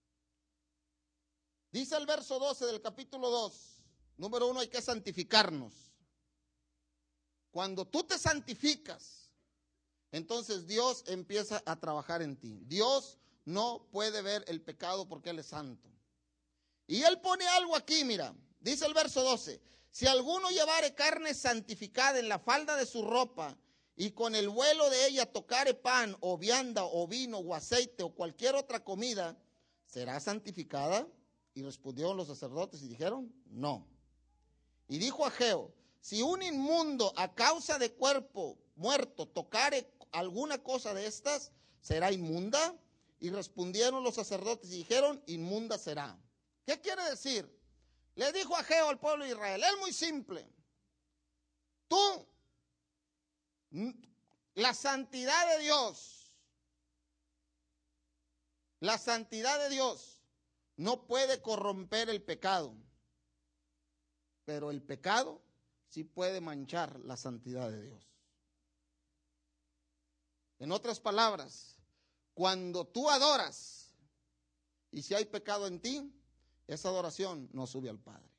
A: dice el verso doce del capítulo dos, número uno, hay que santificarnos. Cuando tú te santificas, entonces Dios empieza a trabajar en ti. Dios no puede ver el pecado porque Él es santo. Y Él pone algo aquí, mira, dice el verso doce, si alguno llevare carne santificada en la falda de su ropa, y con el vuelo de ella tocare pan, o vianda, o vino, o aceite, o cualquier otra comida, ¿será santificada? Y respondieron los sacerdotes y dijeron, no. Y dijo Ageo, si un inmundo a causa de cuerpo muerto tocare alguna cosa de estas, ¿será inmunda? Y respondieron los sacerdotes y dijeron, inmunda será. ¿Qué quiere decir? Le dijo Ageo al pueblo de Israel, es muy simple. Tú, la santidad de Dios, la santidad de Dios no puede corromper el pecado, pero el pecado sí puede manchar la santidad de Dios. En otras palabras, cuando tú adoras y si hay pecado en ti, esa adoración no sube al Padre.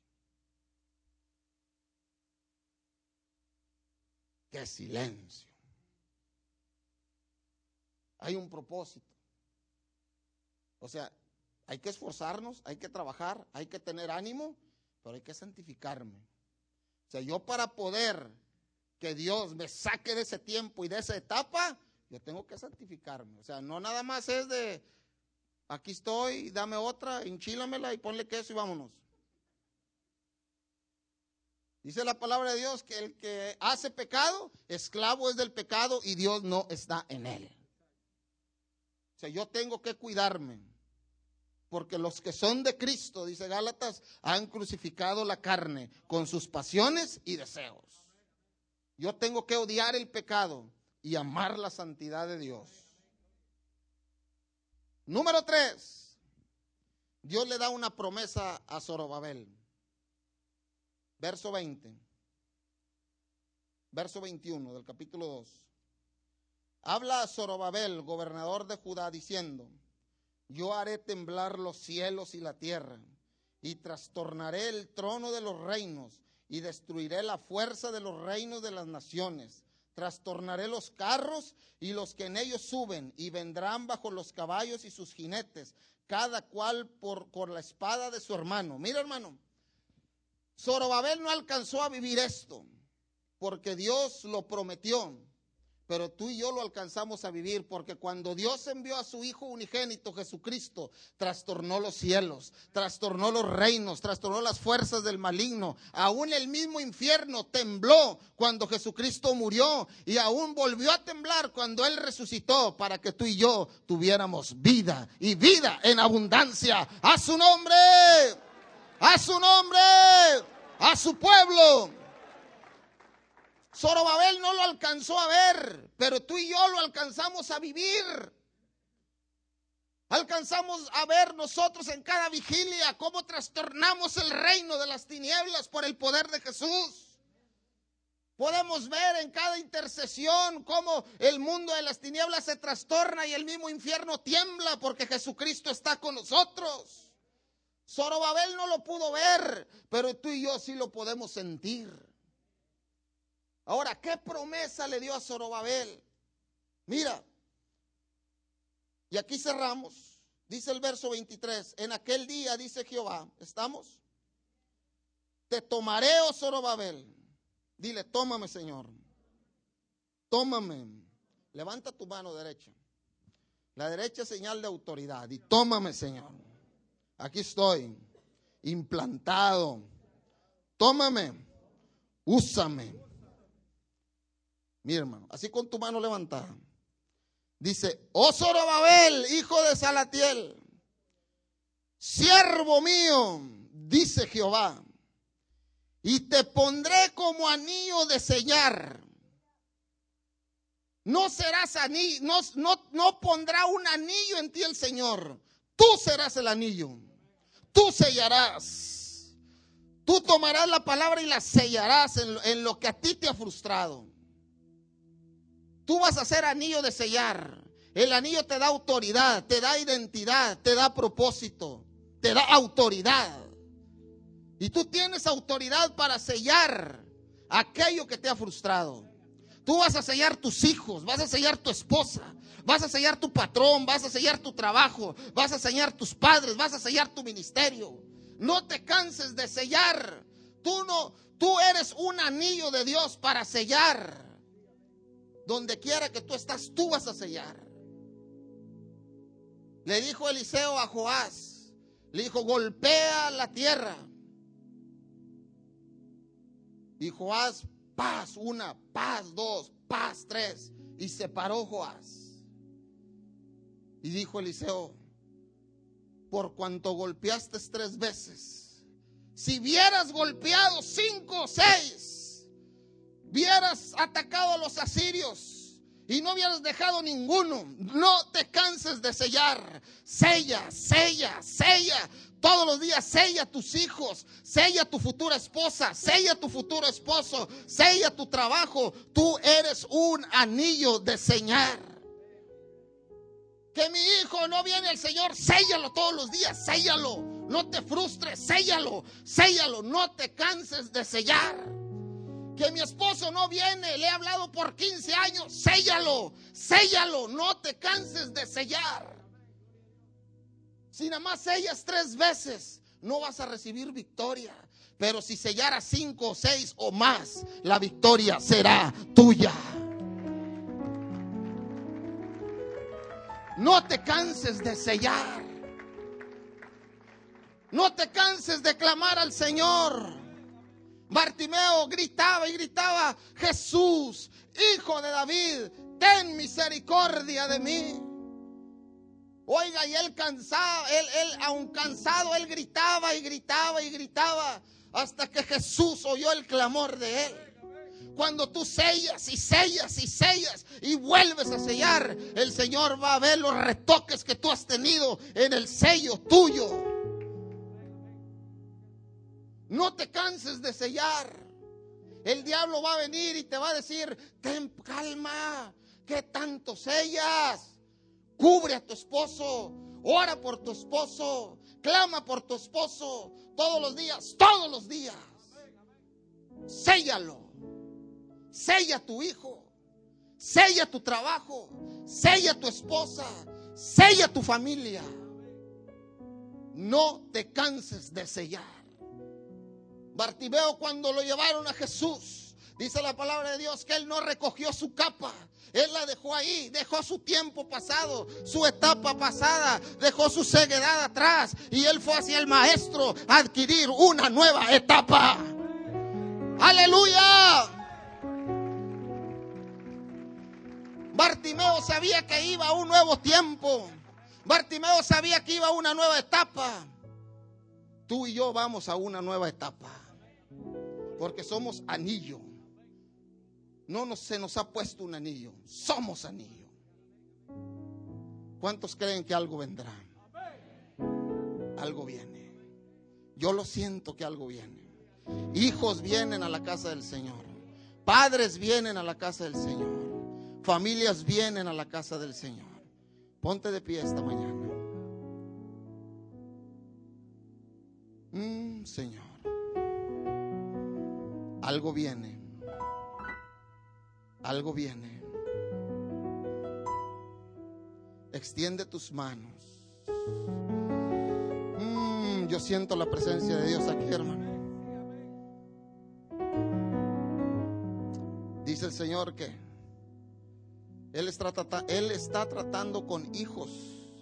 A: ¡Qué silencio! Hay un propósito. O sea, hay que esforzarnos, hay que trabajar, hay que tener ánimo, pero hay que santificarme. O sea, yo para poder que Dios me saque de ese tiempo y de esa etapa, yo tengo que santificarme. O sea, no nada más es de, aquí estoy, dame otra, enchílamela y ponle queso y vámonos. Dice la palabra de Dios que el que hace pecado, esclavo es del pecado y Dios no está en él. O sea, yo tengo que cuidarme, porque los que son de Cristo, dice Gálatas, han crucificado la carne con sus pasiones y deseos. Yo tengo que odiar el pecado y amar la santidad de Dios. Número tres, Dios le da una promesa a Zorobabel. Verso veinte, verso veintiuno del capítulo dos. Habla a Zorobabel, gobernador de Judá, diciendo, yo haré temblar los cielos y la tierra, y trastornaré el trono de los reinos, y destruiré la fuerza de los reinos de las naciones. Trastornaré los carros y los que en ellos suben, y vendrán bajo los caballos y sus jinetes, cada cual por, por la espada de su hermano. Mira, hermano, Zorobabel no alcanzó a vivir esto, porque Dios lo prometió, pero tú y yo lo alcanzamos a vivir, porque cuando Dios envió a su Hijo unigénito, Jesucristo, trastornó los cielos, trastornó los reinos, trastornó las fuerzas del maligno. Aún el mismo infierno tembló cuando Jesucristo murió, y aún volvió a temblar cuando Él resucitó, para que tú y yo tuviéramos vida, y vida en abundancia. ¡A su nombre! ¡A su nombre! ¡A su pueblo! Zorobabel no lo alcanzó a ver, pero tú y yo lo alcanzamos a vivir. Alcanzamos a ver nosotros en cada vigilia cómo trastornamos el reino de las tinieblas por el poder de Jesús. Podemos ver en cada intercesión cómo el mundo de las tinieblas se trastorna y el mismo infierno tiembla porque Jesucristo está con nosotros. Zorobabel no lo pudo ver, pero tú y yo sí lo podemos sentir. Ahora, ¿qué promesa le dio a Zorobabel? Mira, y aquí cerramos. Dice el verso veintitrés, en aquel día, dice Jehová, ¿estamos? Te tomaré, oh Zorobabel. Dile, tómame, Señor. Tómame. Levanta tu mano derecha. La derecha es señal de autoridad. Y tómame, Señor. Aquí estoy, implantado. Tómame, úsame. Mira, hermano, así con tu mano levantada. Dice, oh Zorobabel, hijo de Salatiel, siervo mío, dice Jehová, y te pondré como anillo de sellar. No serás anillo, no, no, no pondrá un anillo en ti el Señor. Tú serás el anillo. Tú sellarás. Tú tomarás la palabra y la sellarás en, en lo que a ti te ha frustrado. Tú vas a ser anillo de sellar. El anillo te da autoridad, te da identidad, te da propósito, te da autoridad. Y tú tienes autoridad para sellar aquello que te ha frustrado. Tú vas a sellar tus hijos, vas a sellar tu esposa, vas a sellar tu patrón, vas a sellar tu trabajo, vas a sellar tus padres, vas a sellar tu ministerio. No te canses de sellar. Tú no, tú eres un anillo de Dios para sellar. Donde quiera que tú estás, tú vas a sellar. Le dijo Eliseo a Joás, le dijo, golpea la tierra. Y Joás, paz, una, paz, dos, paz, tres. Y se paró Joás. Y dijo Eliseo, por cuanto golpeaste tres veces, si hubieras golpeado cinco o seis, hubieras atacado a los asirios y no hubieras dejado ninguno. No te canses de sellar. Sella, sella, sella. Todos los días sella a tus hijos, sella a tu futura esposa, sella a tu futuro esposo, sella tu trabajo. Tú eres un anillo de sellar. Que mi hijo no viene al Señor, séllalo todos los días, séllalo. No te frustres, séllalo, séllalo. No te canses de sellar. Que mi esposo no viene, le he hablado por quince años, séllalo, séllalo. No te canses de sellar. Si nada más sellas tres veces, no vas a recibir victoria. Pero si sellaras cinco, seis o más, la victoria será tuya. No te canses de sellar. No te canses de clamar al Señor. Bartimeo gritaba y gritaba, Jesús, Hijo de David, ten misericordia de mí. Oiga, y él cansado, él, él, aun cansado, él gritaba y gritaba y gritaba hasta que Jesús oyó el clamor de él. Cuando tú sellas y sellas y sellas y vuelves a sellar, el Señor va a ver los retoques que tú has tenido en el sello tuyo. No te canses de sellar. El diablo va a venir y te va a decir, ten calma, ¿qué tanto sellas? Cubre a tu esposo, ora por tu esposo, clama por tu esposo todos los días, todos los días. Séllalo. Sella a tu hijo, sella tu trabajo, sella a tu esposa, sella a tu familia. No te canses de sellar. Bartimeo, cuando lo llevaron a Jesús, dice la palabra de Dios que él no recogió su capa. Él la dejó ahí, dejó su tiempo pasado, su etapa pasada, dejó su ceguedad atrás y él fue hacia el maestro a adquirir una nueva etapa. ¡Aleluya! Bartimeo sabía que iba a un nuevo tiempo. Bartimeo sabía que iba a una nueva etapa. Tú y yo vamos a una nueva etapa. Porque somos anillo. No nos, se nos ha puesto un anillo. Somos anillo. ¿Cuántos creen que algo vendrá? Algo viene. Yo lo siento que algo viene. Hijos vienen a la casa del Señor. Padres vienen a la casa del Señor. Familias vienen a la casa del Señor. Ponte de pie esta mañana. Mm, Señor, algo viene. Algo viene. Extiende tus manos. Mm, yo siento la presencia de Dios aquí, hermano. Dice el Señor que Él está, él está tratando con hijos.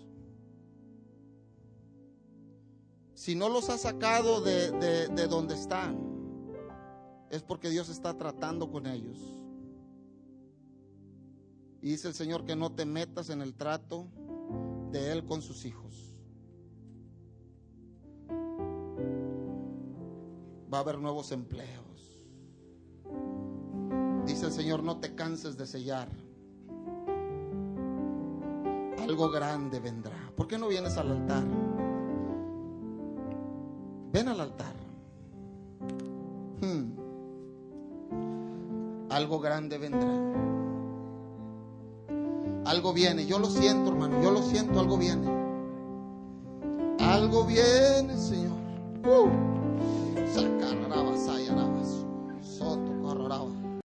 A: Si no los ha sacado de, de, de donde están, es porque Dios está tratando con ellos. Y dice el Señor que no te metas en el trato de Él con sus hijos. Va a haber nuevos empleos. Dice el Señor, no te canses de sellar. Algo grande vendrá. ¿Por qué no vienes al altar? Ven al altar. Hmm. Algo grande vendrá. Algo viene. Yo lo siento, hermano. Yo lo siento. Algo viene. Algo viene, Señor. Uh. Sacar, arabas, ay, arabas. Sot.